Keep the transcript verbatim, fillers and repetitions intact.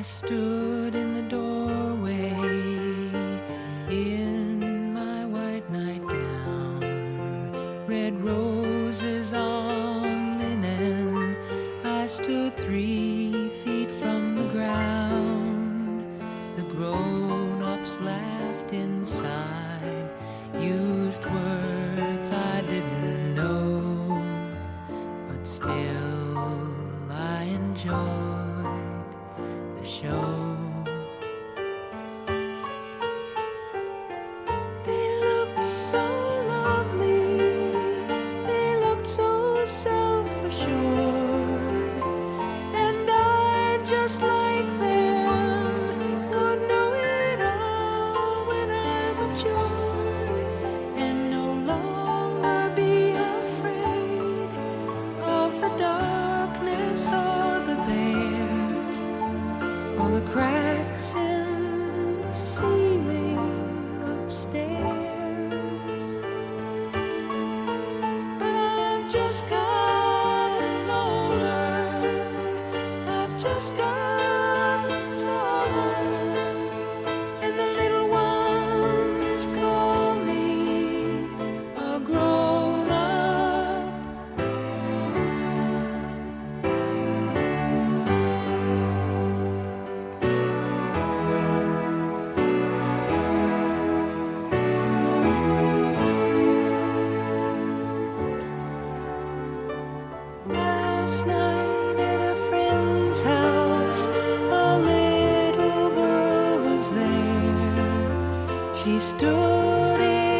stood in the doorway in my white nightgown, red roses on linen. I stood three feet from the ground. The grown-ups laughed inside, used words I didn't know, but still I enjoyed the show. They looked so lovely, they looked so self-assured, and I, just like them, would know it all when I matured, and no longer be afraid of the darkness or the bears or the cracks in the ceiling upstairs. But I've just gotten older, I've just gotten taller, and the little ones call me a grown-up. Last night at a friend's house, a little girl was there. She stood in